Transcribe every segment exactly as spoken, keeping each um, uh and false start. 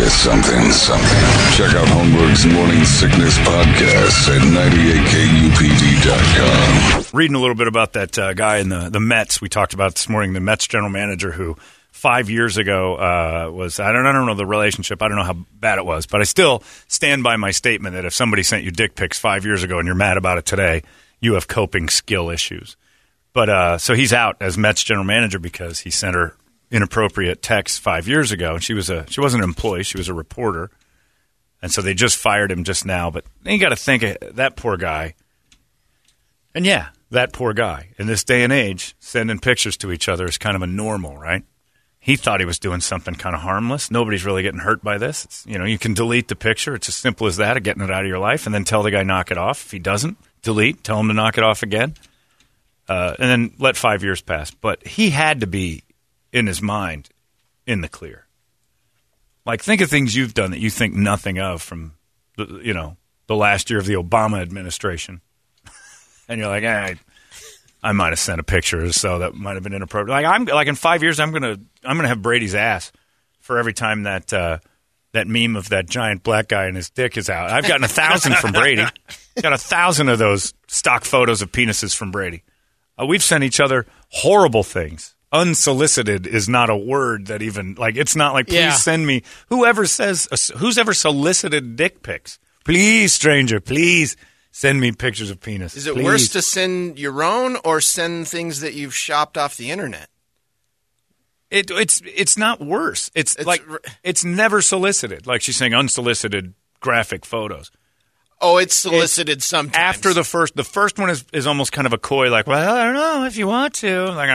you something, something. Check out Holmberg's Morning Sickness Podcast at ninety-eight K U P D dot com. Reading a little bit about that uh, guy in the, the Mets we talked about this morning, the Mets general manager who five years ago uh, was, I don't, I don't know the relationship, I don't know how bad it was, but I still stand by my statement that if somebody sent you dick pics five years ago and you're mad about it today, you have coping skill issues. But uh, so he's out as Mets general manager because he sent her inappropriate texts five years ago, and she was a she wasn't an employee, she was a reporter, and so they just fired him just now. But then you got to think of that poor guy, and yeah, that poor guy in this day and age, sending pictures to each other is kind of a normal, right? He thought he was doing something kind of harmless. Nobody's really getting hurt by this. It's, you know, you can delete the picture. It's as simple as that, of getting it out of your life, and then tell the guy knock it off. If he doesn't, delete. Tell him to knock it off again, uh, and then let five years pass. But he had to be in his mind in the clear. Like, think of things you've done that you think nothing of from, the, you know, the last year of the Obama administration. And you're like, eh, I might have sent a picture, so that might have been inappropriate. Like, I'm like in five years, I'm gonna I'm gonna have Brady's ass for every time that uh, that meme of that giant black guy and his dick is out. I've gotten a thousand from Brady. Got a thousand of those stock photos of penises from Brady. Uh, we've sent each other horrible things. Unsolicited is not a word that even, like, it's not like, please yeah. send me. Whoever says, uh, who's ever solicited dick pics? Please, stranger, please send me pictures of penis. Is it please. worse to send your own or send things that you've shopped off the internet? It, it's it's not worse. It's, it's like, it's never solicited. Like she's saying, unsolicited graphic photos. Oh, it's solicited it's sometimes. After the first, the first one is, is almost kind of a coy, like, well, I don't know if you want to, like,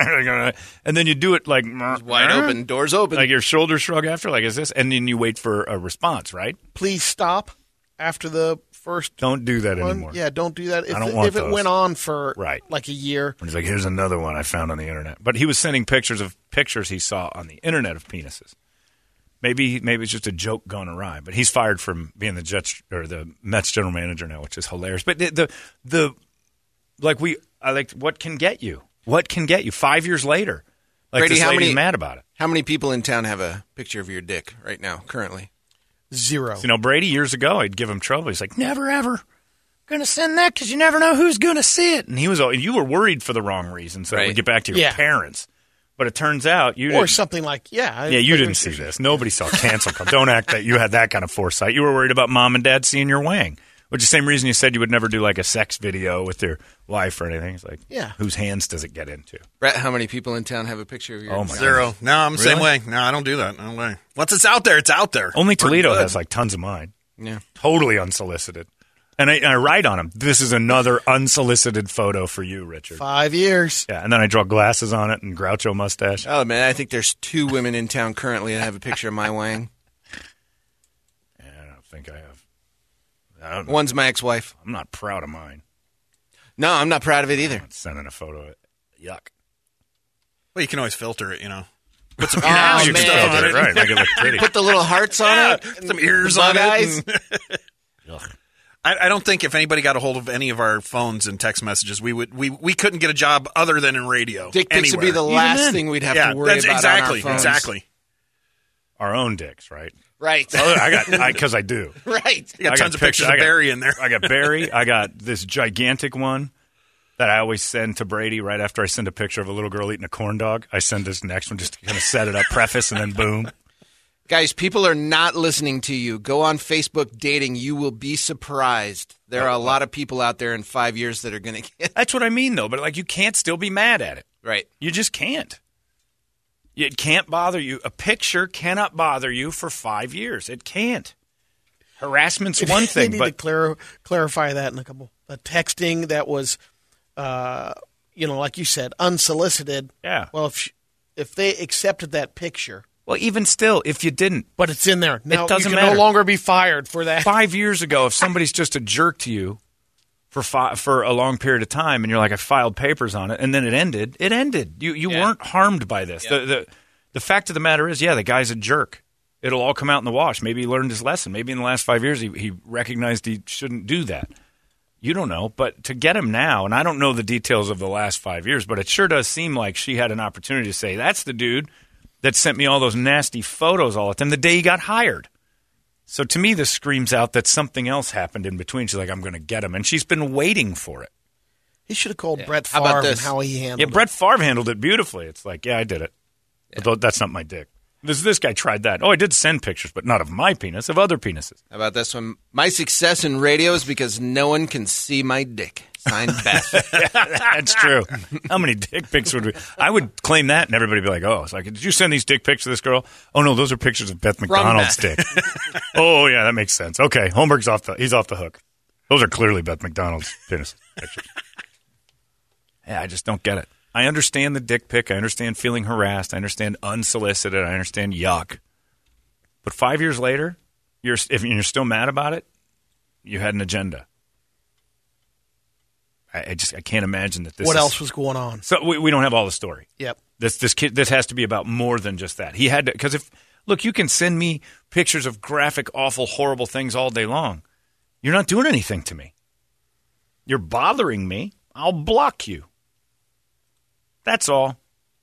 and then you do it like wide open, doors open, like your shoulders shrug after, like, is this? And then you wait for a response, right? Please stop after the first. Don't do that one. anymore. Yeah, don't do that. If, I don't want if it those. went on for right. like a year. And he's like, here's another one I found on the internet. But he was sending pictures of pictures he saw on the internet of penises. Maybe maybe it's just a joke gone awry, but he's fired from being the Jets or the Mets general manager now, which is hilarious. But the the, the like we I like what can get you? What can get you five years later? Like Brady, this how lady's many, mad about it. How many people in town have a picture of your dick right now, currently? Zero. So, you know, Brady years ago, I'd give him trouble. He's like, never ever going to send that because you never know who's going to see it. And he was you were worried for the wrong reasons. So right. we get back to your yeah. parents. But it turns out you or didn't. something like yeah yeah you didn't see this. Nobody saw cancel culture. Don't act that you had that kind of foresight. You were worried about mom and dad seeing your wang, which is the same reason you said you would never do like a sex video with your wife or anything. It's like yeah, whose hands does it get into? Brett, how many people in town have a picture of your? Oh my Zero. God. No, I'm the really? same way. No, I don't do that. No way. Once it's out there, it's out there. Only Toledo We're has like tons of mine. Yeah, totally unsolicited. And I, and I write on them, this is another unsolicited photo for you, Richard. Five years. Yeah, and then I draw glasses on it and Groucho mustache. Oh, man, I think there's two women in town currently that have a picture of my wang. Yeah, I don't think I have. I don't know. One's my ex-wife. I'm not proud of mine. No, I'm not proud of it either. I'm not sending a photo of it. Yuck. Well, you can always filter it, you know. Put some Oh, ears man. stuff on it. Right, make it look pretty. Put the little hearts on Yeah, it. some ears the on bug it. eyes. Ugh. I, I don't think if anybody got a hold of any of our phones and text messages, we would we, we couldn't get a job other than in radio. Dick pics would be the anywhere. last then. thing we'd have yeah, to worry that's about exactly, on our phones. exactly. Our own dicks, right? Right. Oh, I got, because I, I do. right. You got I tons of pictures I of got- Barry in there. I got Barry. I got this gigantic one that I always send to Brady right after I send a picture of a little girl eating a corn dog. I send this next one just to kind of set it up, preface, and then boom. Guys, people are not listening to you. Go on Facebook dating. You will be surprised. There are a lot of people out there in five years that are going to get. That's what I mean, though. But like, you can't still be mad at it. Right. You just can't. It can't bother you. A picture cannot bother you for five years. It can't. Harassment's one They thing, need but to clar- clarify that in a couple. The texting that was, uh, you know, like you said, unsolicited. Yeah. Well, if she, if they accepted that picture, well, even still, if you didn't, but it's in there, now doesn't you can matter. no longer be fired for that. Five years ago, if somebody's just a jerk to you for fi- for a long period of time, and you're like, I filed papers on it, and then it ended, it ended. You you Yeah. weren't harmed by this. Yeah. The, the the fact of the matter is, yeah, the guy's a jerk. It'll all come out in the wash. Maybe he learned his lesson. Maybe in the last five years he, he recognized he shouldn't do that. You don't know. But to get him now, and I don't know the details of the last five years, but it sure does seem like she had an opportunity to say, that's the dude that sent me all those nasty photos all the time the day he got hired. So to me, this screams out that something else happened in between. She's like, I'm going to get him. And she's been waiting for it. He should have called Yeah. Brett How about Favre and this? how he handled Yeah, it. Brett Favre handled it beautifully. It's like, yeah, I did it. Yeah. Although that's not my dick. This this guy tried that. Oh, I did send pictures, but not of my penis, of other penises. How about this one? My success in radio is because no one can see my dick. Signed, Beth. That's true. How many dick pics would we? I would claim that, and everybody would be like, "Oh, it's like, did you send these dick pics to this girl?" Oh no, those are pictures of Beth McDonald's Beth. dick. Oh yeah, that makes sense. Okay, Holmberg's off the he's off the hook. Those are clearly Beth McDonald's penis pictures. Yeah, I just don't get it. I understand the dick pic. I understand feeling harassed. I understand unsolicited. I understand yuck. But five years later, you're if you're still mad about it, you had an agenda. I, I just I can't imagine that this. What is, else was going on? So we, we don't have all the story. Yep. This this kid this has to be about more than just that. He had to because if look, you can send me pictures of graphic, awful, horrible things all day long. You're not doing anything to me. You're bothering me. I'll block you. That's all.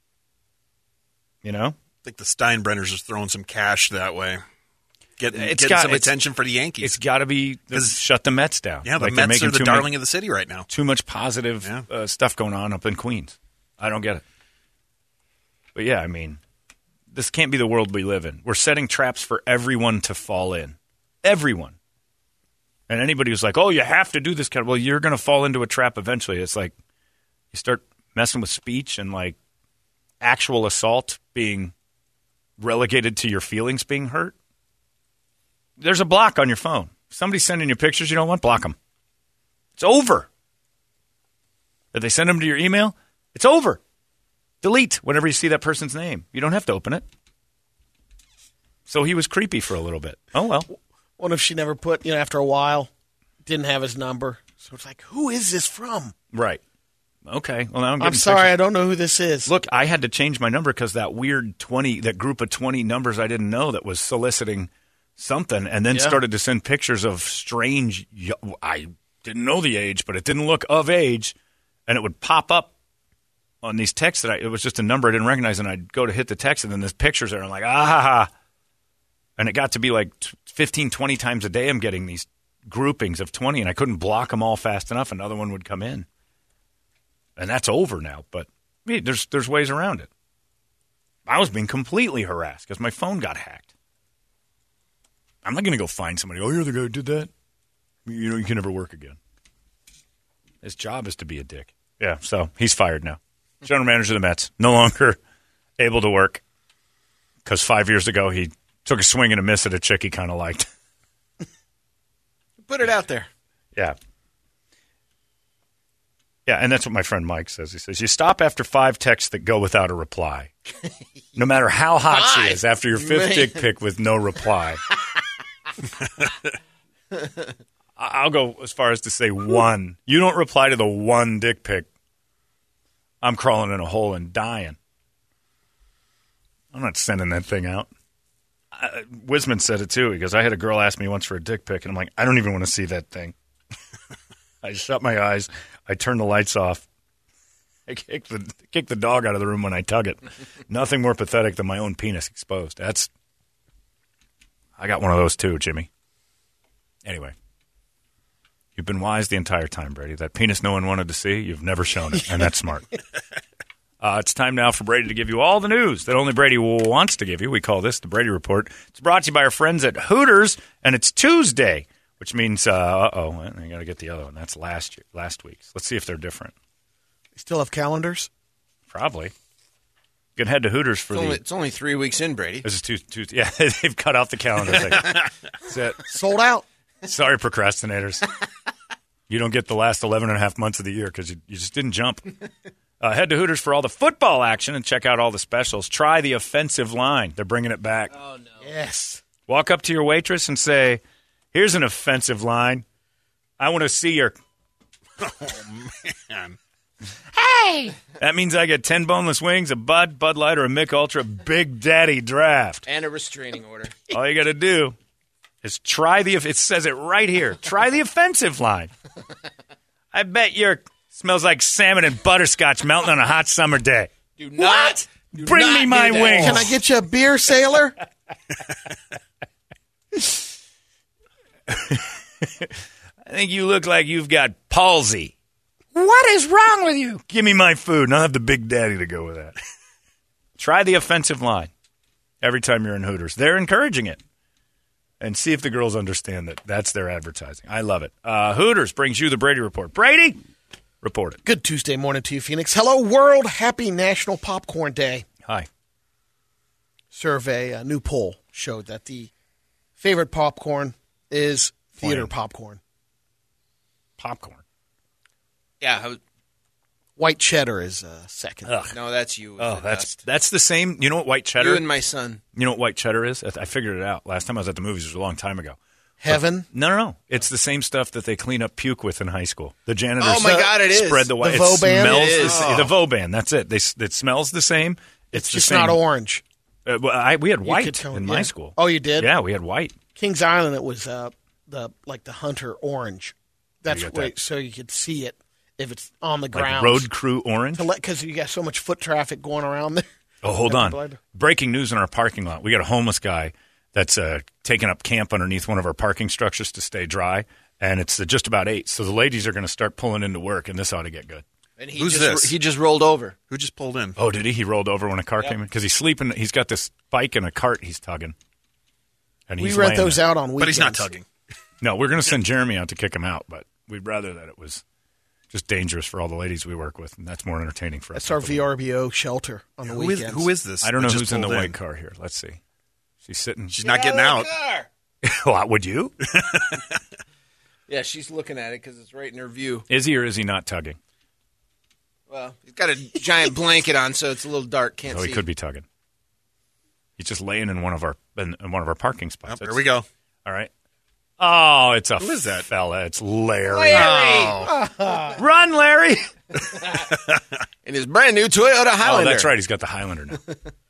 You know? I think the Steinbrenners are throwing some cash that way. Getting, It's getting got- some it's- attention for the Yankees. It's got to be the, shut the Mets down. yeah, the Like, they're Mets making are the too darling much, of the city right now. too much positive Yeah. uh, stuff going on up in Queens. I don't get it. But yeah, I mean, this can't be the world we live in. We're setting traps for everyone to fall in. Everyone. And anybody who's like, oh, you have to do this kind of, well, you're going to fall into a trap eventually. It's like you start messing with speech and like actual assault being relegated to your feelings being hurt. There's a block on your phone. If somebody's sending you pictures you don't want, block them. It's over. If they send them to your email, it's over. Delete whenever you see that person's name. You don't have to open it. So he was creepy for a little bit. Oh, well. What if she never put, you know, after a while, didn't have his number? So it's like, who is this from? Right. Okay. Well, now I'm I'm, getting sorry, pictures. I don't know who this is. Look, I had to change my number because that weird twenty, that group of twenty numbers I didn't know that was soliciting something, and then Yeah. started to send pictures of strange. I didn't know the age, but it didn't look of age, and it would pop up on these texts that I. It was just a number I didn't recognize, and I'd go to hit the text, and then there's pictures there, and I'm like, ah, ha, ha. And it got to be like fifteen, twenty times a day. I'm getting these groupings of twenty, and I couldn't block them all fast enough. Another one would come in. And that's over now, but I mean, there's there's ways around it. I was being completely harassed because my phone got hacked. I'm not going to go find somebody. Oh, you're the guy who did that? You know, you can never work again. His job is to be a dick. Yeah, so he's fired now. General manager of the Mets, no longer able to work because five years ago he took a swing and a miss at a chick he kind of liked. Put it out there. Yeah. Yeah, and that's what my friend Mike says. He says, you stop after five texts that go without a reply. No matter how hot Five? she is, after your fifth Man. dick pic with no reply. I'll go as far as to say one. You don't reply to the one dick pic, I'm crawling in a hole and dying. I'm not sending that thing out. Uh, Wisman said it too. He goes, I had a girl ask me once for a dick pic, and I'm like, I don't even want to see that thing. I shut my eyes. I turn the lights off. I kick the kick the dog out of the room when I tug it. Nothing more pathetic than my own penis exposed. That's. I got one of those too, Jimmy. Anyway, you've been wise the entire time, Brady. That penis no one wanted to see, you've never shown it, and that's smart. Uh, it's time now for Brady to give you all the news that only Brady wants to give you. We call this the Brady Report. It's brought to you by our friends at Hooters, and it's Tuesday. Which means, uh, uh-oh, well, I got to get the other one. That's last year, last week's. Let's see if they're different. You still have calendars? Probably. You can head to Hooters for It's the... only, it's only three weeks in, Brady. This is Tuesday. Yeah, they've cut out the calendar thing. That's it. Sold out. Sorry, procrastinators. You don't get the last eleven and a half months of the year because you, you just didn't jump. Uh, head to Hooters for all the football action and check out all the specials. Try the offensive line. They're bringing it back. Oh, no. Yes. Walk up to your waitress and say, here's an offensive line. I want to see your... Man. Hey! That means I get ten boneless wings, a Bud, Bud Light, or a Mick Ultra Big Daddy Draft. And a restraining order. All you got to do is try the... It says it right here. Try the offensive line. I bet your smells like salmon and butterscotch melting on a hot summer day. Do not Bring me my wings. Can I get you a beer, sailor? I think you look like you've got palsy. What is wrong with you? Give me my food, and I'll have the Big Daddy to go with that. Try the offensive line every time you're in Hooters. They're encouraging it. And see if the girls understand that that's their advertising. I love it. Uh, Hooters brings you the Brady Report. Brady, report it. Good Tuesday morning to you, Phoenix. Hello, world. Happy National Popcorn Day. Hi. Survey, a new poll showed that the favorite popcorn is theater Plain. popcorn. Popcorn. Yeah. I was- White cheddar is uh, second. Ugh. No, that's you. with Oh, the that's dust. that's the same. You know what white cheddar? You and my son. You know what white cheddar is? I I figured it out last time I was at the movies. It was a long time ago. Heaven. No, no, no. It's the same stuff that they clean up puke with in high school. The janitors. Oh, my God, it is. Spread the white. The it Vauban? smells It the, is. sa- the Vauban. That's it. They s- it smells the same. It's, It's the just same. not orange. Uh, well, I, we had You white could tell- in yeah. my school. Oh, you did? Yeah, we had white. Kings Island, it was uh, the like the Hunter orange. That's You got where, that. so you could see it if it's on the Like ground. road crew orange. Because you got so much foot traffic going around there. Oh, hold Got on. the blood. Breaking news in our parking lot. We got a homeless guy that's uh, taking up camp underneath one of our parking structures to stay dry, and it's uh, just about eight. So the ladies are going to start pulling into work, and this ought to get good. And he Who's just, this? He just rolled over. Who just pulled in? Oh, did he? He rolled over when a car came in? Because he's sleeping. He's got this bike and a cart he's tugging. And We he's rent laying those there. out on weekends. But he's not tugging. No, we're going to send Jeremy out to kick him out, but we'd rather that it was just dangerous for all the ladies we work with, and that's more entertaining for us. That's our V R B O shelter on the Who is, weekends. who is this? I don't know that just who's in the pulled white car here. Let's see. She's sitting. She's not getting out. Well, would you? Yeah, she's looking at it because it's right in her view. Is he or is he not tugging? Well, he's got a giant blanket on, so it's a little dark. Can't Oh, see. he could be tugging. He's just laying in one of our in, in one of our parking spots. Oh, there That's- we go. All right. Oh, it's a Who is that? fella. It's Larry. Larry! Run, Larry! In his brand new Toyota Oh, Highlander. that's right. He's got the Highlander now.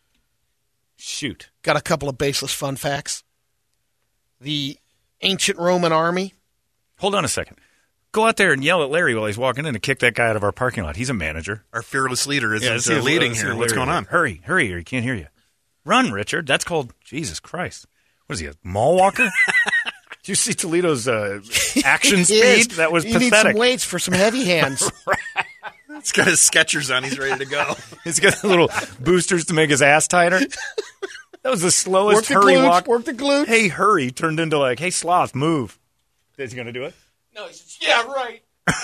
Shoot. Got a couple of baseless fun facts. The ancient Roman army. Hold on a second. Go out there and yell at Larry while he's walking in and kick that guy out of our parking lot. He's a manager. Our fearless leader isn't let's uh, see- leading let's see here. if What's Larry- going on? Hurry, hurry, or he can't hear you. Run, Richard. That's called Jesus Christ. What is he, a mall walker? Did you see Toledo's uh, action He is. speed? That was You need pathetic. some weights for some heavy hands. He's got his Skechers on. He's ready to go. He's got little boosters to make his ass tighter. That was the Work slowest the hurry glutes. walk. Work the glutes. Hey, hurry turned into like, hey, sloth, move. Is he going to do it? No, he says, yeah, right.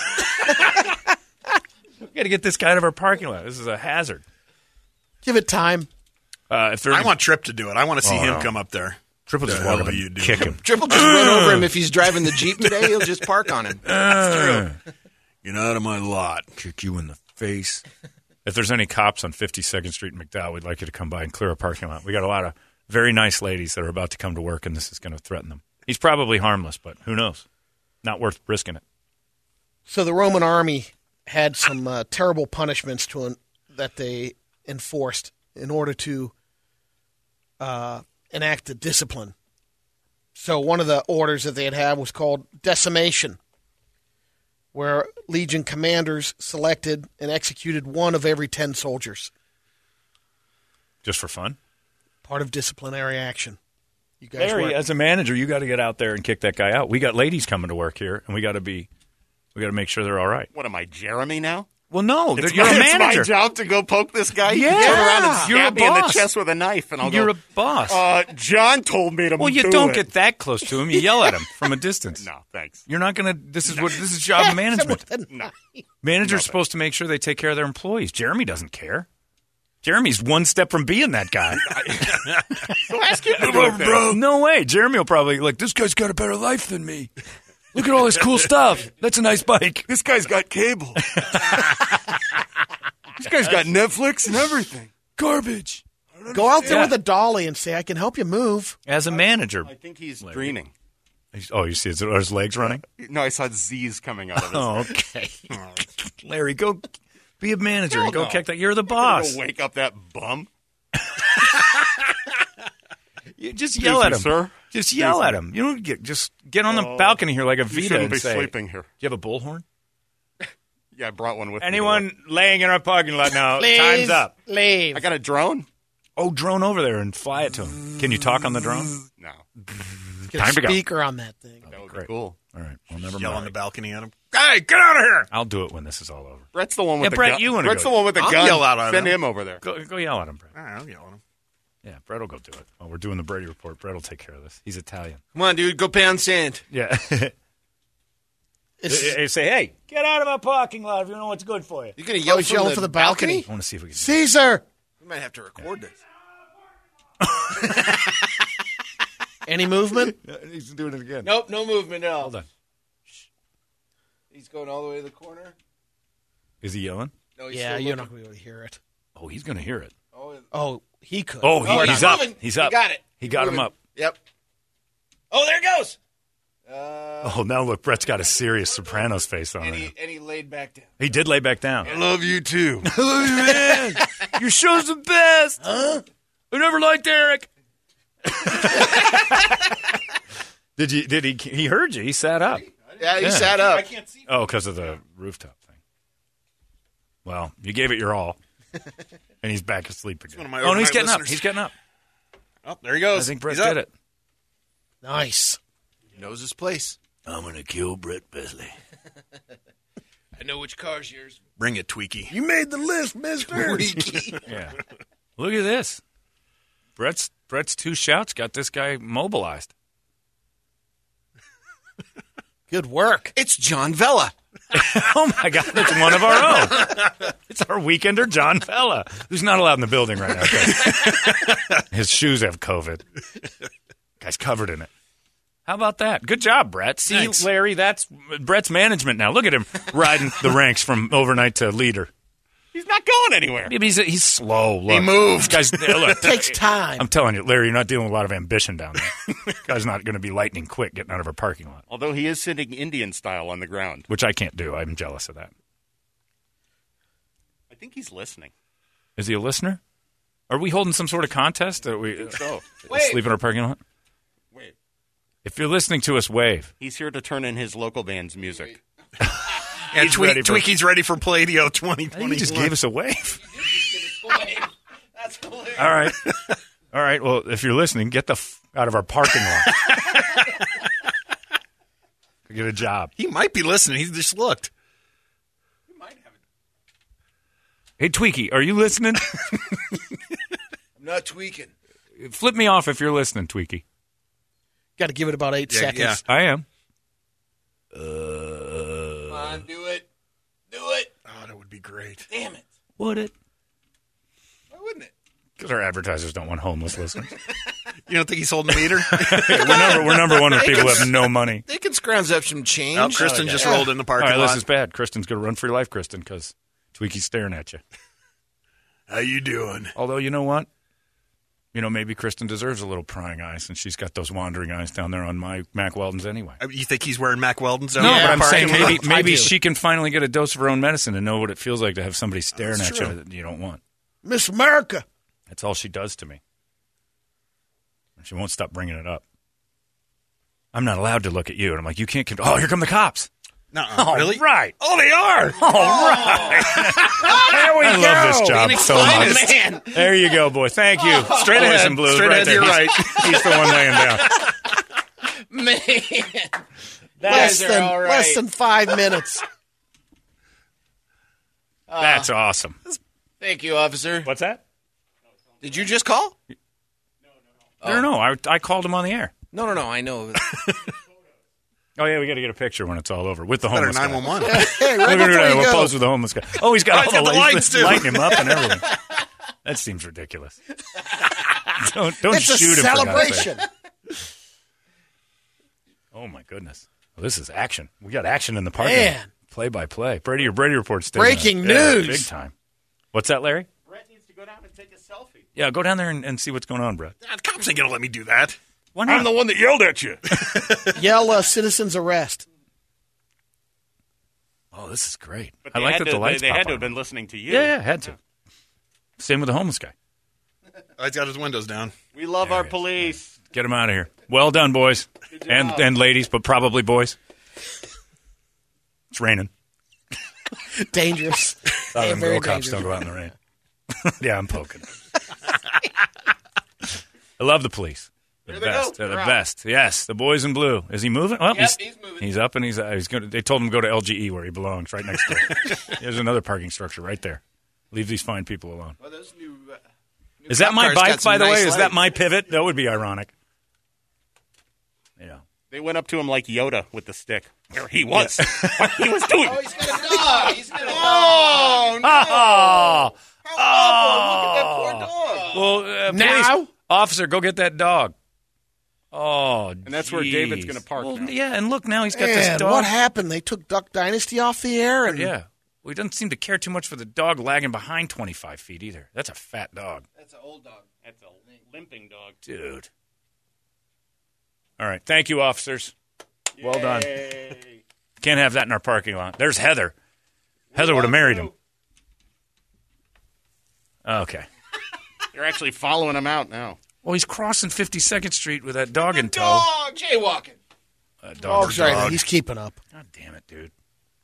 We got to get this guy out of our parking lot. This is a hazard. Give it time. Uh, if there I want Trip to do it. I want to see Oh, him no. come up there. Triple just The walk hell up are you and doing? kick him. Triple just run over him. If he's driving the Jeep today, he'll just park on him. Get out of my lot. Kick you in the face. If there's any cops on fifty-second Street in McDowell, we'd like you to come by and clear a parking lot. We got a lot of very nice ladies that are about to come to work, and this is going to threaten them. He's probably harmless, but who knows? Not worth risking it. So the Roman army had some uh, terrible punishments to en- that they enforced in order to uh, enact the discipline. So one of the orders that they had had was called decimation, where legion commanders selected and executed one of every ten soldiers. Just for fun? Part of disciplinary action. You guys Larry, weren't- as a manager, you got to get out there and kick that guy out. We got ladies coming to work here, and we got to be, we got to make sure they're all right. What am I, Jeremy now? Well, no, It's you're my, a it's manager. my job to go poke this guy. Yeah. Turn around and You're a stab me in the boss. chest with a knife, and I'll You're go. a boss. Uh, John told me to. well, you do don't it. get that close to him. You yell at him from a distance. No, thanks. You're not going to. This is what this is job management. No. Managers supposed to make sure they take care of their employees. Jeremy doesn't care. Jeremy's one step from being that guy. So ask him to do it, then. No way. Jeremy will probably like, this guy's got a better life than me. Look at all this cool stuff. That's a nice bike. This guy's got cable. This guy's got Netflix and everything. Garbage. Go out there Yeah. with a dolly and say, I can help you move. As a manager. I think he's dreaming. Oh, you see his, are his legs running? No, I saw Z's coming out of his. Oh, okay. Larry, go be a manager Hell and go no. kick that. You're the Go boss. wake up that bum. You just yell at him. Excuse me, sir. Just yell at him. You don't get just get on the balcony here like a You Vita shouldn't and be say, sleeping here. "Do you have a bullhorn?" Yeah, I brought one with me. Anyone laying in our parking lot now, Please time's up. leave. I got a drone? Oh, drone over there and fly it to him. Can you talk on the drone? No. Get Time a to go. speaker on that thing. That would Great. be cool. All right. Well, never Yell on mind. the balcony at him. Hey, get out of here! I'll do it when this is all over. Brett's the one with Yeah, the Brett, gun. you wanna Brett's go. the one with the I'll gun. yell out at Send him. him over there. Go, go yell at him, Brett. All right, I'll yell at him. Yeah, Brett will go do it. While we're doing the Brady Report, Brett will take care of this. He's Italian. Come on, dude. Go pound sand. Yeah. It's, Hey, say, hey, get out of our parking lot if you know what's good for you. You're going to yell he's from yelling the for the balcony? I want to see if we can. Caesar. We might have to record this. Any movement? He's doing it again. Nope, no movement at all. Hold on. He's going all the way to the corner. Is he yelling? No, he's Yeah, still you're not looking. going to be able to hear it. Oh, he's going to hear it. Oh, Oh, he could. Oh, he, Oh, he's he's up. moving. He's He up. got it. He He's got him moving. up. Yep. Oh, there it goes. Uh, Oh, now look, Brett's got a serious Sopranos face on and, him. he, and he laid back down. He did lay back down. I love you too. Man, your show's the best. Huh? I never liked Eric. did you? Did he? He heard you. He sat up. Yeah, he Yeah. sat up. I can't see. Oh, because of the rooftop thing. Well, you gave it your all, and he's back asleep again. one of my Oh, no, he's overnight getting up. listeners. He's getting up. Oh, there he goes. I think Brett He's up. did it. Nice. He knows his place. I'm gonna kill Brett Besley. I know which car's yours. Bring it, Tweaky. You made the list, mister. Yeah. Look at this. Brett's Brett's two shouts got this guy mobilized. Good work. It's John Vella. Oh my God, it's one of our own. It's our weekender, John Vella, who's not allowed in the building right now. 'Cause his shoes have COVID. Guy's covered in it. How about that? Good job, Brett. See, Thanks. Larry, that's Brett's management now. Look at him riding the ranks from overnight to leader. He's not going anywhere. Maybe he's he's slow. Look. He moved. Guys, look, Takes time. I'm telling you, Larry, you're not dealing with a lot of ambition down there. Guy's not going to be lightning quick getting out of a parking lot, Although he is sitting Indian style on the ground. which I can't do. I'm jealous of that. I think he's listening. Is he a listener? Are we holding some sort of contest? That we So, sleep in our parking lot? wait. If you're listening to us, wave. He's here to turn in his local band's music. And He's Tweak, ready for- Tweaky's ready for Palladio twenty He twenty. just gave us a wave. That's hilarious. All right. All right. Well, if you're listening, get the f- out of our parking lot. Get a job. He might be listening. He just looked. Hey, Tweaky, are you listening? I'm not tweaking. Flip me off if you're listening, Tweaky. Got to give it about eight Yeah, seconds. yeah. I am. Come on, do it. Do it. Oh, that would be great. Damn it. Would it? Why wouldn't it? Because our advertisers don't want homeless listeners. You don't think he's holding the meter? we're, number, we're number one with people who have no money. They can scrounge up some change. Oh, Kristen just rolled in the All parking right, lot. this is bad. Kristen's going to run for your life, Kristen, because Tweaky's staring at you. How you doing? Although, you know what? You know, maybe Kristen deserves a little prying eye since she's got those wandering eyes down there on my Mac Weldons anyway. I mean, You think he's wearing Mac Weldon's? down No, there but in I'm the saying parking maybe lot? maybe do. she can finally get a dose of her own medicine and know what it feels like to have somebody staring That's at true. you that you don't want. Miss America. That's all she does to me. And she won't stop bringing it up. I'm not allowed to look at you. And I'm like, you can't. Con- oh, here come the cops. Nuh-uh. Really? Right. Oh, they are. All right. There we I go. love this job so much. man. There you go, boy. Thank you. Straight Go ahead, ahead. and blue. Straight ahead to your He's- right. He's the one laying down. Man. Less Guys are than, all right. less than five minutes. That's awesome. Thank you, officer. What's that? Did you just call? No, no, no. I, I called him on the air. No, no, no. I know. Oh, yeah, we got to get a picture when it's all over with the Better homeless guy. nine one one. Hey, Look right at before that. you We'll go. pose with the homeless guy. Oh, he's got Oh, all he's the got the lights, lights, too. lighting him up and everything. That seems ridiculous. don't don't It's a shoot him. For God's sake. celebration. Oh my goodness! Well, this is action. We got action in the parking lot. Man. Play by play. Brady or Brady reports. Breaking Yeah, news. big time. What's that, Larry? Brett needs to go down and take a selfie. Yeah, go down there and, and see what's going on, Brett. The cops ain't going to let me do that. Why not? I'm the one that yelled at you. Yell uh, citizens arrest. Oh, this is great. But I they like had that to, the lights They, they pop had to on. have been listening to you. Yeah, yeah, had to. Same with the homeless guy. Oh, he's got his windows down. We love There our he is. police. Get him out of here. Well done, boys and and ladies, but probably boys. It's raining. Dangerous. Some Yeah, of them very girl cops dangerous. don't go out in the rain. Yeah, I'm poking. I love the police. The they best. go. They're the They're out. best. Yes, the boys in blue. Is he moving? Well, Yep, he's moving. He's up and he's uh, he's going. They told him to go to L G E where he belongs, right next door. There's another parking structure right there. Leave these fine people alone. Well, those new, uh, new Is that cop my cars got bike, some by the nice way? Is that lights. my pivot? That would be ironic. Yeah. They went up to him like Yoda with the stick. There he was. What he was doing. Oh, he's got a dog. He's got a dog. Oh, no. Oh, Look at that poor dog. well, uh, Now? police officer, go get that dog. Oh, And that's where geez. David's gonna park Well, now. yeah, and look now he's got this Man, dog. what happened? They took Duck Dynasty off the air, and Yeah. Well, he doesn't seem to care too much for the dog lagging behind twenty-five feet either. That's a fat dog. That's an old dog. That's a limping dog. Dude. All right. Thank you, officers. Well done. Can't have that in our parking lot. There's Heather. Heather would have married him. Okay. They're actually following him out now. Well, he's crossing fifty-second Street with that dog in tow. Dog jaywalking. Uh, dog, oh, sorry, dog. he's keeping up. God damn it, dude.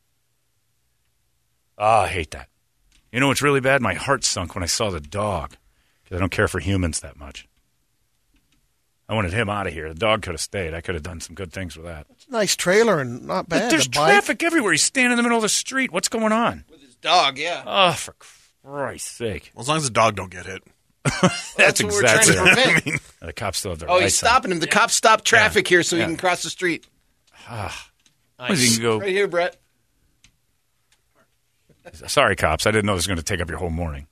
Oh, I hate that. You know what's really bad? My heart sunk when I saw the dog because I don't care for humans that much. I wanted him out of here. The dog could have stayed. I could have done some good things with that. It's a nice trailer and not bad. But there's The bike. traffic everywhere. He's standing in the middle of the street. What's going on? With his dog, yeah. Oh, for Christ's sake. Well, as long as the dog don't get hit. That's, That's what we're exactly trying to it. prevent. The cops still have their Oh, he's lights on. stopping him. The cops stopped traffic here so Yeah. he can cross the street. Well, he can go. Right here, Brett. Sorry, cops. I didn't know this was going to take up your whole morning.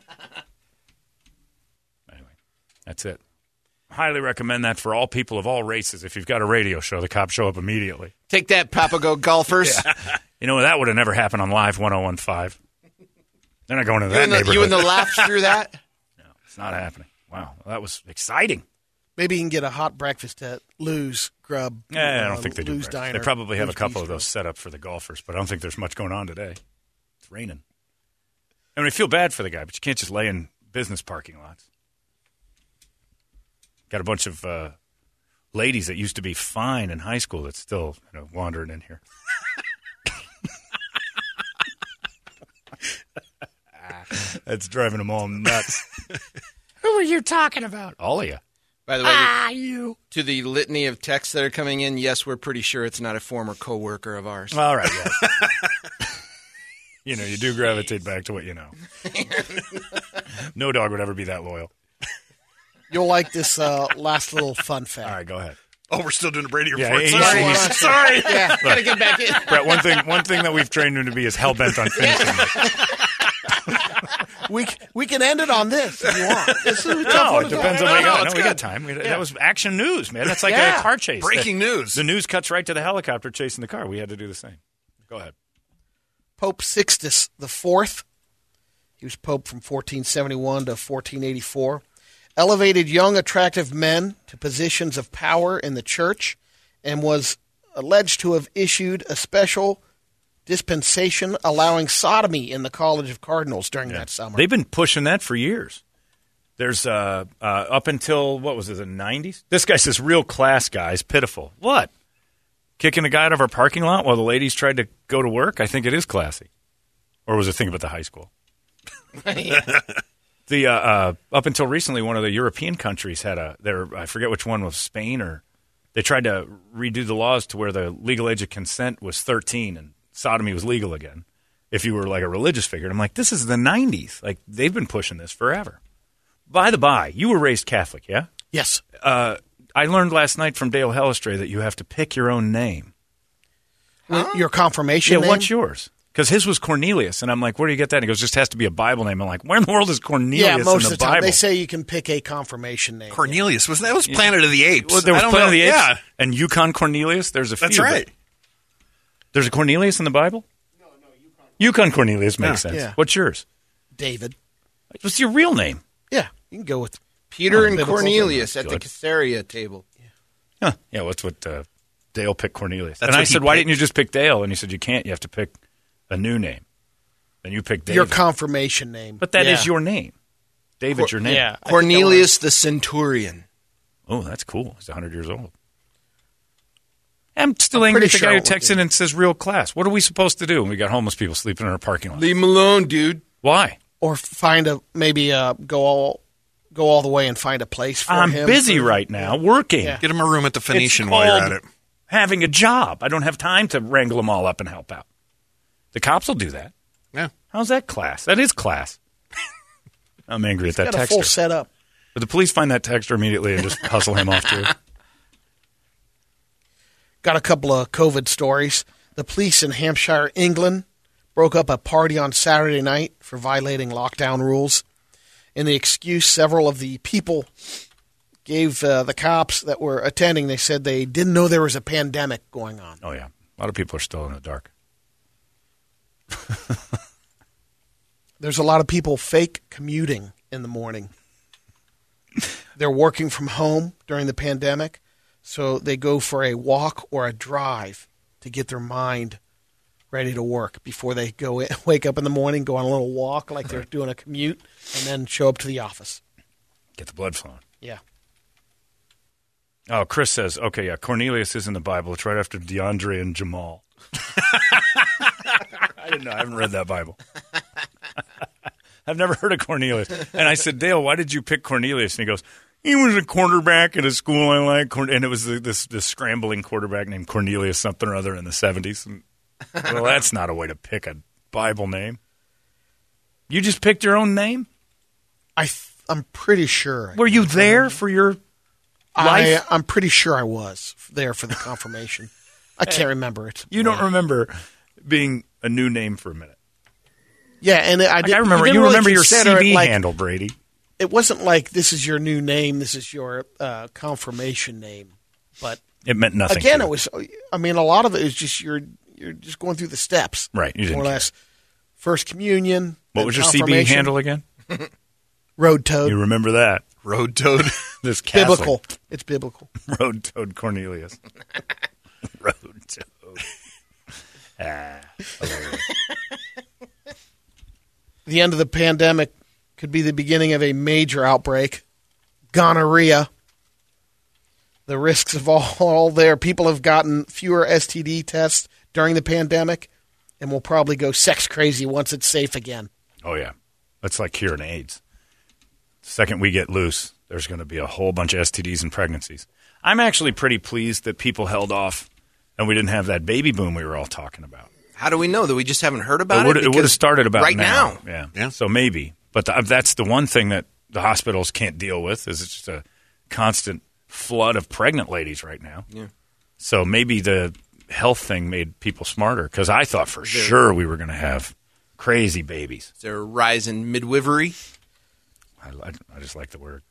Anyway, that's it. Highly recommend that for all people of all races. If you've got a radio show, the cops show up immediately. Take that, Papago golfers. You know, that would have never happened on Live one oh one five. They're not going to You that and, the, neighborhood. you and the laughs through that? No, it's not happening. Wow, well, that was exciting. Maybe you can get a hot breakfast at Lou's Grub. Yeah, I uh, don't think they do. Lou's breakfast. Diner. They probably have Lou's a couple of Bistro. those set up for the golfers, but I don't think there's much going on today. It's raining. I mean, I feel bad for the guy, but you can't just lay in business parking lots. Got a bunch of uh, ladies that used to be fine in high school that's still you know, wandering in here. That's driving them all nuts. Who are you talking about? All of you. By the way, Ah, you. to the litany of texts that are coming in, yes, we're pretty sure it's not a former coworker of ours. All right, yes. You know, you do gravitate back to what you know. No dog would ever be that loyal. You'll like this uh, last little fun fact. All right, go ahead. Oh, we're still doing a Brady Yeah, report. he's- Sorry. he's- Sorry. Yeah. Gotta get back in. Brett, one thing, one thing that we've trained him to be is hell bent on finishing. it. We c- we can end it on this if you want. This is a tough No, one it to depends on talk what you about. got. it's No, we good. got time. We, That was action news, man. That's like Yeah. a car chase. Breaking the, news. The news cuts right to the helicopter chasing the car. We had to do the same. Go ahead. Pope Sixtus the Fourth. He was pope from fourteen seventy-one to fourteen eighty-four. Elevated young, attractive men to positions of power in the church, and was alleged to have issued a special dispensation allowing sodomy in the College of Cardinals during that summer. They've been pushing that for years. There's uh, uh, up until, what was it, the nineties? This guy's this real class guy. He's pitiful. What? Kicking a guy out of our parking lot while the ladies tried to go to work? I think it is classy. Or was it thinking about the high school? The uh, uh, up until recently, one of the European countries had a, their, I forget which one was, Spain, or they tried to redo the laws to where the legal age of consent was thirteen and sodomy was legal again if you were like a religious figure. And I'm like, this is the nineties. Like, they've been pushing this forever. By the by, you were raised Catholic, yeah? yes. Uh, I learned last night from Dale Hellestray that you have to pick your own name. Your confirmation Yeah, name? what's yours? Because his was Cornelius, and I'm like, where do you get that? And he goes, just has to be a Bible name. I'm like, where in the world is Cornelius Yeah, most in of the the time. Bible? They say you can pick a confirmation name. Cornelius. Was that was Planet of the Apes? Well, there was I don't Planet know. of the Apes Yeah. and Yukon Cornelius. There's a few. That's but- right. There's a Cornelius in the Bible? No, no, Yukon. Yukon Cornelius makes Yeah. sense. Yeah. What's yours? David. What's your real name? Yeah, you can go with Peter and biblical Cornelius at the Good. Caesarea table. Huh. Yeah, what's what uh, Dale picked Cornelius. That's and I what he said, why picked. didn't you just pick Dale? And he said, you can't. You have to pick a new name. And you picked David. your confirmation name. but that is Yeah. your name. David's your name. Yeah. I think Cornelius the centurion. Oh, that's cool. He's one hundred years old. I'm still I'm angry at pretty the sure guy who it would texts be. in and says real class. What are we supposed to do when we got homeless people sleeping in our parking lot? Leave him alone, dude. Why? Or find a maybe uh, go all go all the way and find a place for I'm him. busy for- right now working. Yeah. Get him a room at the It's Phoenician while you're called at it. having a job. I don't have time to wrangle them all up and help out. The cops will do that. Yeah. How's that class? That is class. I'm angry at that Got a full texter. setup. But the police find that texter immediately and just hustle him off too. Got a couple of COVID stories. The police in Hampshire, England, broke up a party on Saturday night for violating lockdown rules. In the excuse, several of the people gave uh, the cops that were attending, they said they didn't know there was a pandemic going on. Oh, yeah. A lot of people are still in the dark. There's a lot of people fake commuting in the morning. They're working from home during the pandemic, so they go for a walk or a drive to get their mind ready to work before they go in, wake up in the morning, go on a little walk like they're doing a commute, and then show up to the office. Get the blood flowing. Yeah. Oh, Chris says, okay, yeah, Cornelius is in the Bible. It's right after DeAndre and Jamal. I didn't know. I haven't read that Bible. I've never heard of Cornelius. And I said, Dale, why did you pick Cornelius? And he goes, he was a quarterback at a school I like. And it was this, this scrambling quarterback named Cornelius something or other in the seventies. And, well, that's not a way to pick a Bible name. You just picked your own name? I th- I'm pretty sure. Were you there for your I, life? I'm pretty sure I was there for the confirmation. I can't remember it. You don't remember being a new name for a minute. Yeah, and I, Like, did, I remember didn't you really remember your C consider it V like, handle, Brady. It wasn't like this is your new name, this is your uh, confirmation name. But It meant nothing. again, to it you. was. I mean, a lot of it is just you're you're just going through the steps, Right, you didn't more or care. less. First communion. What then was your C V confirmation, handle again? Road Toad. You remember that? Road Toad. This castle. Biblical. It's biblical. Road Toad Cornelius. Road Toad. Ah, The end of the pandemic could be the beginning of a major outbreak. Gonorrhea. The risks of all, all there. People have gotten fewer S T D tests during the pandemic and will probably go sex crazy once it's safe again. oh, yeah. That's like curing AIDS. The second we get loose, there's going to be a whole bunch of S T Ds and pregnancies. I'm actually pretty pleased that people held off and we didn't have that baby boom we were all talking about. How do we know that we just haven't heard about It would, it? it would have Because started about right now. Yeah. Yeah. So maybe. But the, that's the one thing that the hospitals can't deal with is it's just a constant flood of pregnant ladies right now. Yeah. So maybe the health thing made people smarter because I thought for sure we were going to have crazy babies. Is there a rise in midwifery? I, I, I just like the word.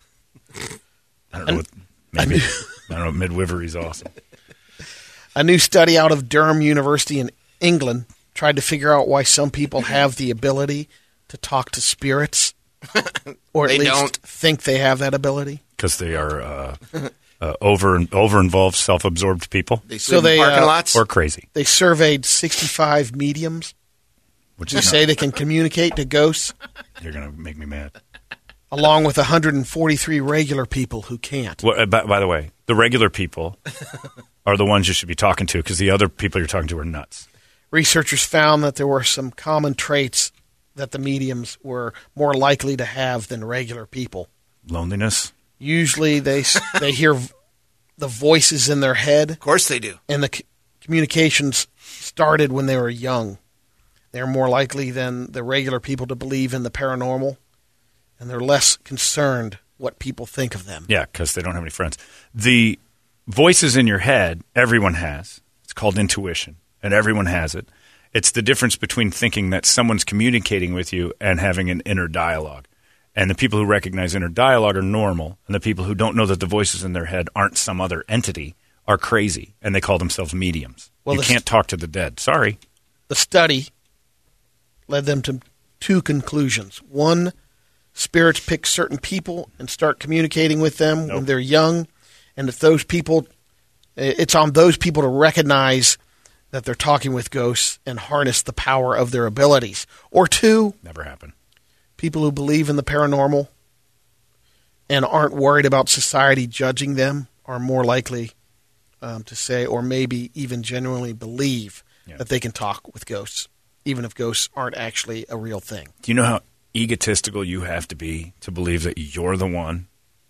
I don't know what, maybe, I don't know, midwifery is awesome. A new study out of Durham University in England tried to figure out why some people have the ability to talk to spirits, or at They least don't. think they have that ability. Because they are uh, uh, over over involved, self absorbed people They So sleep they, in parking uh, lots? or crazy, They surveyed sixty-five mediums which who is say they can communicate to ghosts, you're going to make me mad. along with one hundred forty-three regular people who can't. Well, uh, by, by the way, the regular people are the ones you should be talking to because the other people you're talking to are nuts. Researchers found that there were some common traits that the mediums were more likely to have than regular people. Loneliness. Usually they they hear the voices in their head, Of course they do. and the c- communications started when they were young. They're more likely than the regular people to believe in the paranormal, and they're less concerned what people think of them. Yeah, because they don't have any friends. The voices in your head, everyone has. It's called intuition, and everyone has it. It's the difference between thinking that someone's communicating with you and having an inner dialogue. And the people who recognize inner dialogue are normal, and the people who don't know that the voices in their head aren't some other entity are crazy, and they call themselves mediums. Well, you this- can't talk to the dead. Sorry. The study led them to two conclusions. One, spirits pick certain people and start communicating with them Nope. when they're young, and if those people, it's on those people to recognize that they're talking with ghosts and harness the power of their abilities. Or two, Never happened. people who believe in the paranormal and aren't worried about society judging them are more likely um, to say, or maybe even genuinely believe Yeah. that they can talk with ghosts, even if ghosts aren't actually a real thing. Do you know how egotistical you have to be to believe that you're the one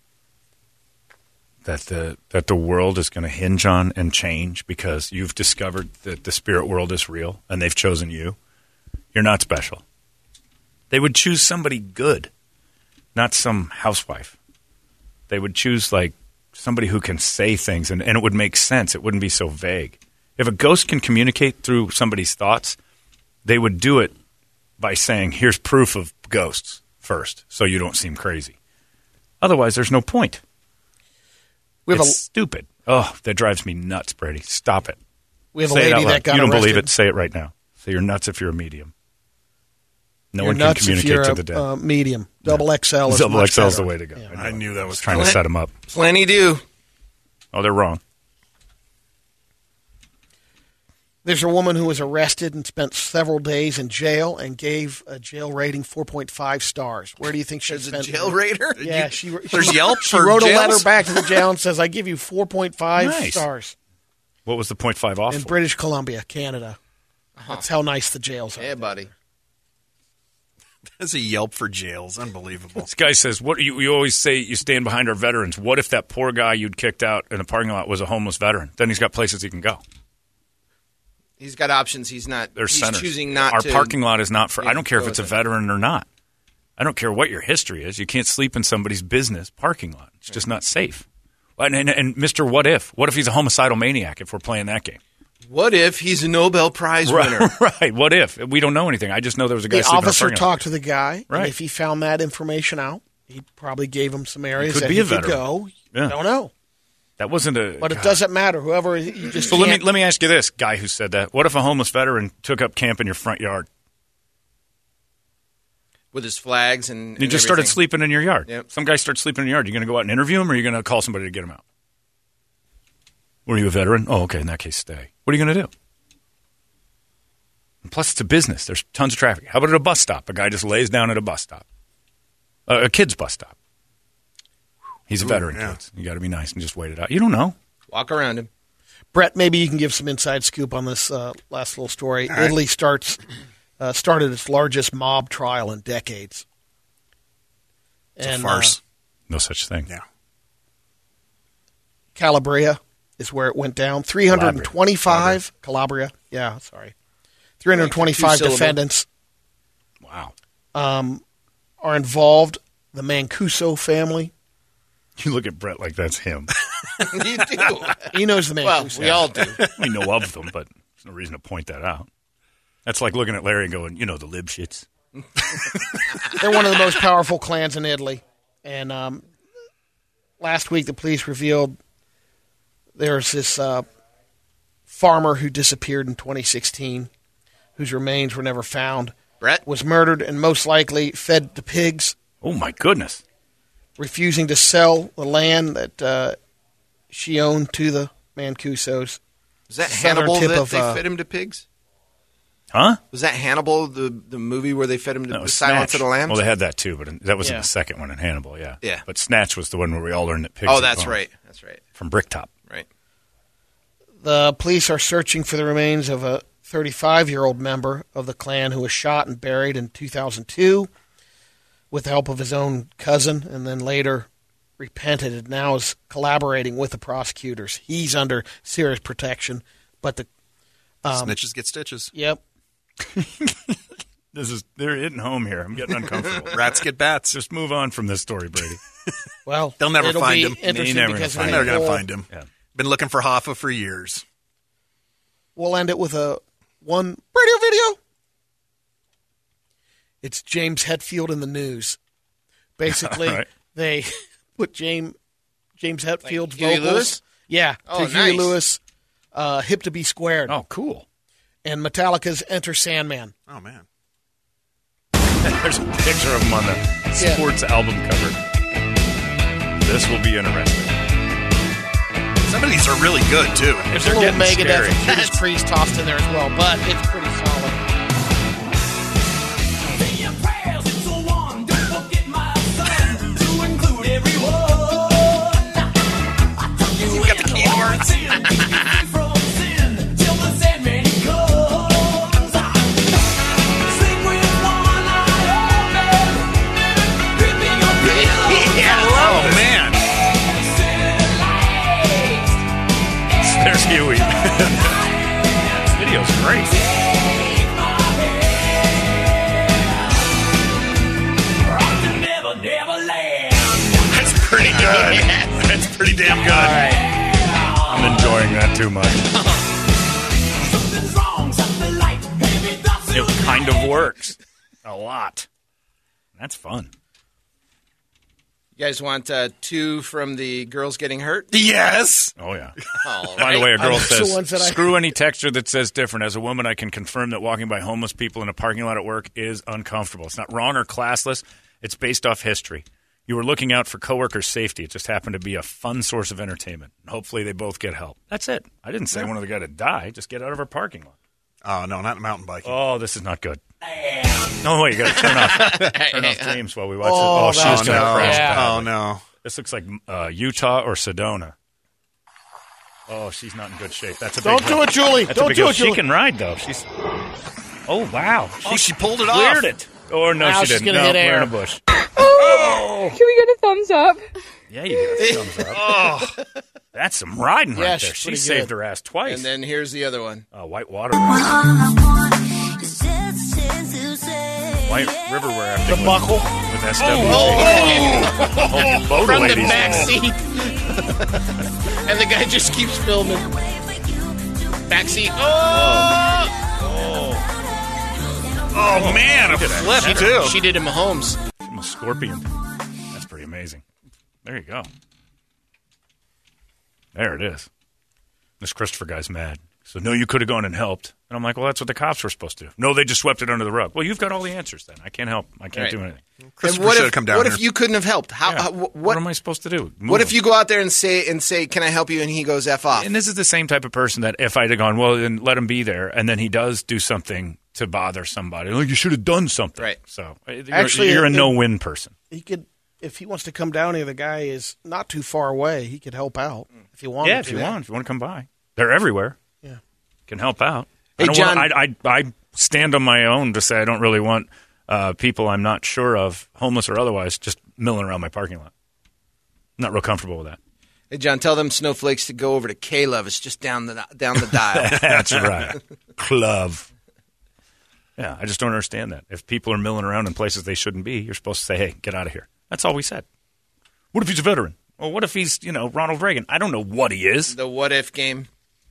that the that the world is going to hinge on and change because you've discovered that the spirit world is real and they've chosen you? You're not special. They would choose somebody good, not some housewife. They would choose like somebody who can say things and, and it would make sense. It wouldn't be so vague. If a ghost can communicate through somebody's thoughts, they would do it by saying, here's proof of ghosts first, so you don't seem crazy. Otherwise, there's no point. We have it's a stupid. Oh, that drives me nuts, Brady. Stop it. we have a Say it out lady loud. that got You don't arrested. believe it? Say it right now. Say you're nuts if you're a medium. No You're one can nuts if communicate you're to a, the dead. uh, medium. Double X L is Double much X L is better. the way to go. Yeah. know. I knew that was trying to coming. set them up. Plenty do. Oh, they're wrong. There's a woman who was arrested and spent several days in jail and gave a jail rating four point five stars. Where do you think she There's a spent? jail raider? Yeah, she, she There's Yelp She for wrote a jails? letter back to the jail and says, "I give you four point five Nice. stars What was the point five off in for? British Columbia, Canada." That's how nice the jails are. Yeah, buddy. That's a Yelp for jails. Unbelievable. This guy says, "What you, you always say you stand behind our veterans. What if that poor guy you'd kicked out in the parking lot was a homeless veteran? Then he's got places he can go. He's got options. He's not. There's he's centers. choosing not Our to. parking lot is not for. I Yeah, don't care if go it's a with it. veteran or not. I don't care what your history is. You can't sleep in somebody's business parking lot. It's just not safe. And, and, and Mister What If? What if he's a homicidal maniac? If we're playing that game, What if he's a Nobel Prize winner? right? Right. What if we don't know anything? I just know there was a guy. The sleeping in a officer parking lot. talked to the guy, Right. and if he found that information out, he probably gave him some areas could that be he a could veteran. go. Yeah. Don't know, That wasn't a. but it God. doesn't matter. Whoever you just So let me can't- let me ask you this, guy who said that. What if a homeless veteran took up camp in your front yard? With his flags and. You and just started everything. sleeping in your yard. Yep. Some guy starts sleeping in your yard. You going to go out and interview him, or are you going to call somebody to get him out? Were you a veteran? Oh, okay. In that case, stay. What are you going to do? And plus, it's a business. There's tons of traffic. How about at a bus stop? A guy just lays down at a bus stop, uh, a kid's bus stop. He's a veteran. yeah. Kids. You got to be nice and just wait it out. You don't know. Walk around him. Brett, maybe you can give some inside scoop on this uh, last little story. right. Italy starts uh, started its largest mob trial in decades. It's and a farce. No such thing. yeah. uh, Calabria is where it went down. three hundred twenty-five Calabria. Yeah, sorry. three hundred twenty-five Two-syllable. defendants Wow. um, are involved. The Mancuso family. You look at Brett like that's him. You do. He knows the Well, Mancuso. we all do. We know of them, but there's no reason to point that out. That's like looking at Larry and going, you know, the lib shits. They're one of the most powerful clans in Italy. And um, last week, the police revealed there's this uh, farmer who disappeared in twenty sixteen, whose remains were never found, Brett? was murdered and most likely fed to pigs, Oh, my goodness. refusing to sell the land that uh, she owned to the Mancusos. Was that Southern Hannibal tip that of, they uh, fed him to pigs? Huh? Was that Hannibal, the the movie where they fed him to No, the it was Silence Snatch. of the Lambs? Well, they had that too, but that was in Yeah. the second one in Hannibal, yeah. Yeah. But Snatch was the one where we all learned that pigs oh, had that's bones. right. That's right. From Bricktop. Right. The police are searching for the remains of a thirty-five-year-old member of the clan who was shot and buried in two thousand two with the help of his own cousin, and then later repented and now is collaborating with the prosecutors. He's under serious protection, but the um, Snitches get stitches. yep, This is they're hitting home here. I'm getting uncomfortable. Rats get bats. Just move on from this story, Brady. well, They'll never it'll find be him. Interesting They're never because gonna when I'm find they never going to pull- find him. Yeah. Been looking for Hoffa for years. We'll end it with a one radio video. It's James Hetfield in the news. Basically, All right. they put James James Hetfield's Huey vocals, Lewis? yeah, Oh, to Huey nice. Lewis, uh, "Hip to Be Squared," Oh, cool. and Metallica's "Enter Sandman." Oh, man. There's a picture of him on the Yeah. sports album cover. This will be interesting. Some of these are really good, too. There's They're a little getting Megadeth scary. and Judas Priest tossed in there as well, but it's pretty solid. Say your prayers and so on. Don't forget my son to include everyone. I told you You've got the keyboards. There's Huey. This video's great. Never, never land. That's pretty good. That's pretty damn good. All right. I'm enjoying that too much. Something's wrong, something like baby does It kind of works a lot. That's fun. You guys want uh, two from the girls getting hurt? Yes. Oh, yeah. All By the right. way, a girl That's the says, ones that I- screw any texture that says different. As a woman, I can confirm that walking by homeless people in a parking lot at work is uncomfortable. It's not wrong or classless. It's based off history. You were looking out for coworkers' safety. It just happened to be a fun source of entertainment. Hopefully they both get help. That's it. I didn't say I wanted the guy to die. Just get out of our parking lot. Oh, no, not mountain biking. Oh, this is not good. No, wait, you got to turn off, turn off James while we watch Oh, it. Oh, she's that's going to no. crash. Yeah. badly. Oh, no. This looks like uh, Utah or Sedona. Oh, she's not in good shape. That's a Don't big do hill. it, Julie. That's a Don't big do hill. it, She Julie. can ride though. She's. Oh wow! Oh, she pulled it Cleared off. it. Or no, Now she she's didn't. gonna No, hit we're air. in a bush. Can we get a thumbs up? Yeah, you get a thumbs up. Oh, That's some riding Yeah, right there. she's She pretty saved good. her ass twice. And then here's the other one. uh, white water. White river rafting. The buckle. with S W G. Oh, boat From the ladies. back seat. And the guy just keeps filming. Back seat. Oh! oh man, a Look at that. flip, too. She did him a Holmes. I'm a scorpion. That's pretty amazing. There you go. There it is. This Christopher guy's mad. So, no, you could have gone and helped. And I'm like, well, that's what the cops were supposed to do. No, they just swept it under the rug. Well, you've got all the answers then. I can't help. I can't Right. do anything. Christopher and what should if, have come down what here. if you couldn't have helped? How? Yeah. how what, what am I supposed to do? Move What if him. you go out there and say and say, "Can I help you?" and he goes "F off"? And this is the same type of person that if I'd have gone, well, then let him be there, and then he does do something to bother somebody. Like, you should have done something. Right. So, uh, you're, Actually, you're a it- no-win person. He could, if he wants to come down here, the guy is not too far away. He could help out if you want. Yeah, if you want. If you want to come by. They're everywhere. Yeah. Can help out. Hey, I don't John- want, I, I, I stand on my own to say I don't really want uh, people I'm not sure of, homeless or otherwise, just milling around my parking lot. I'm not real comfortable with that. Hey, John, tell them snowflakes to go over to K-Love. It's just down the down the dial. That's right. Club. Yeah, I just don't understand that. If people are milling around in places they shouldn't be, you're supposed to say, hey, get out of here. That's all we said. What if he's a veteran? Well, what if he's, you know, Ronald Reagan? I don't know what he is. The what if game.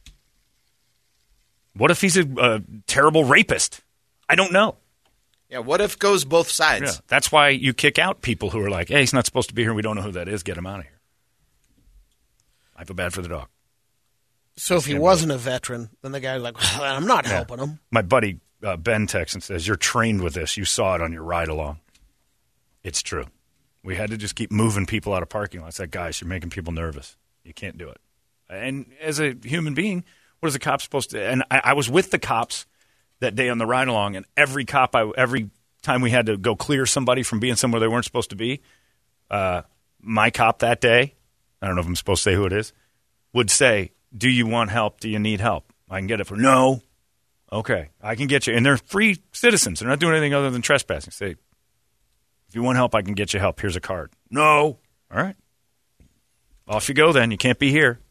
What if he's a, a terrible rapist? I don't know. Yeah, what if goes both sides. Yeah, that's why you kick out people who are like, hey, he's not supposed to be here. We don't know who that is. Get him out of here. I feel bad for the dog. So if he wasn't a veteran, then the guy's like, well, I'm not helping him. My buddy uh, Ben texts and says, you're trained with this. You saw it on your ride along. It's true. We had to just keep moving people out of parking lots. Like, guys, you're making people nervous. You can't do it. And as a human being, what is the cop supposed to? And I, I was with the cops that day on the ride along, and every cop, I, every time we had to go clear somebody from being somewhere they weren't supposed to be, uh, my cop that day, I don't know if I'm supposed to say who it is, would say, do you want help? Do you need help? I can get it for no. Okay, I can get you. And they're free citizens. They're not doing anything other than trespassing. Say, if you want help, I can get you help. Here's a card. No. All right. Off you go then. You can't be here.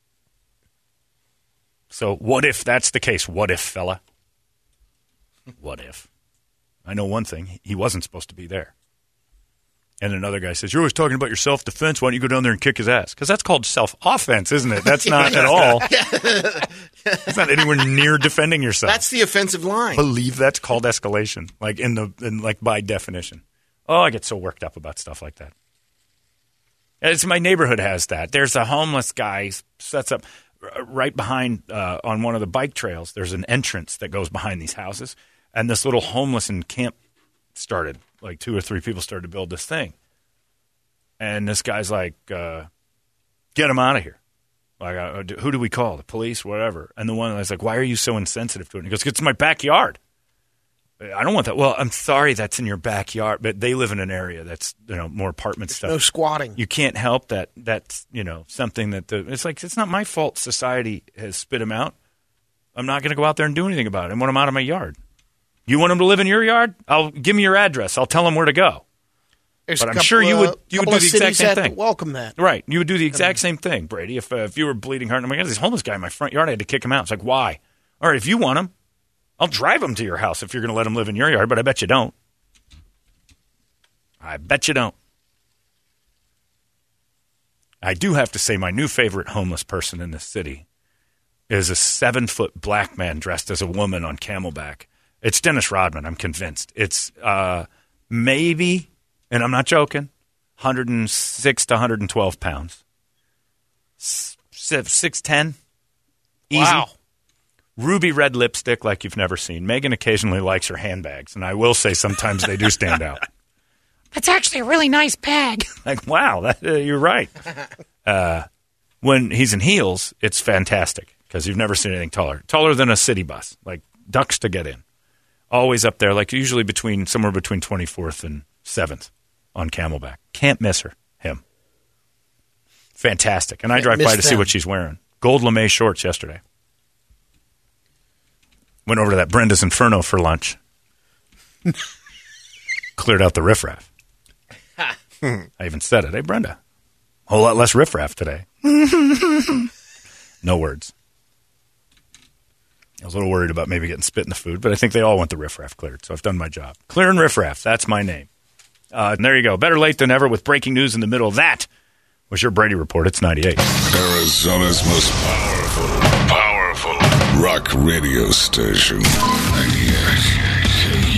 So what if that's the case? What if, fella? What if? I know one thing. He wasn't supposed to be there. And another guy says, you're always talking about your self-defense. Why don't you go down there and kick his ass? Because that's called self-offense, isn't it? That's not at all. It's not anywhere near defending yourself. That's the offensive line. Believe that's called escalation, like in the in like by definition. Oh, I get so worked up about stuff like that. It's my neighborhood has that. There's a homeless guy sets up right behind uh, on one of the bike trails. There's an entrance that goes behind these houses, and this little homeless and camp started. Like two or three people started to build this thing, and this guy's like, uh, "Get him out of here!" Like, uh, who do we call? The police, whatever. And the one was like, "Why are you so insensitive to it?" And he goes, "It's my backyard. I don't want that." Well, I'm sorry, that's in your backyard, but they live in an area that's, you know, more apartment stuff. No squatting. You can't help that. That's, you know, something that the it's like it's not my fault. Society has spit him out. I'm not going to go out there and do anything about it. I want him out of my yard. You want him to live in your yard? I'll give me your address. I'll tell him where to go. There's but a I'm couple, sure you would uh, you would couple do of the exact cities same that thing. Welcome that. Right. You would do the exact same thing, Brady. If uh, if you were bleeding heart, and I'm like, this homeless guy in my front yard, I had to kick him out. It's like, why? All right, if you want him, I'll drive him to your house if you're going to let him live in your yard, but I bet you don't. I bet you don't. I do have to say my new favorite homeless person in this city is a seven-foot black man dressed as a woman on Camelback. It's Dennis Rodman, I'm convinced. It's uh, maybe, and I'm not joking, one hundred six to one hundred twelve pounds. six ten. Easy. Wow. Ruby red lipstick like you've never seen. Megan occasionally likes her handbags, and I will say sometimes they do stand out. That's actually a really nice bag. Like, wow, that, uh, you're right. Uh, when he's in heels, it's fantastic because you've never seen anything taller. Taller than a city bus, like ducks to get in. Always up there, like usually between somewhere between twenty-fourth and seventh on Camelback. Can't miss her, him. Fantastic. And I Can't drive by miss to see them. what she's wearing. Gold lame shorts yesterday. Went over to that Brenda's Inferno for lunch. Cleared out the riffraff. I even said it. Hey, Brenda, a whole lot less riffraff today. No words. I was a little worried about maybe getting spit in the food, but I think they all want the riffraff cleared, so I've done my job. Clearing riffraff, that's my name. Uh, and there you go. Better late than ever with breaking news in the middle of that. Was your Brady Report. It's ninety-eight. Arizona's most powerful, powerful rock radio station. ninety-eight K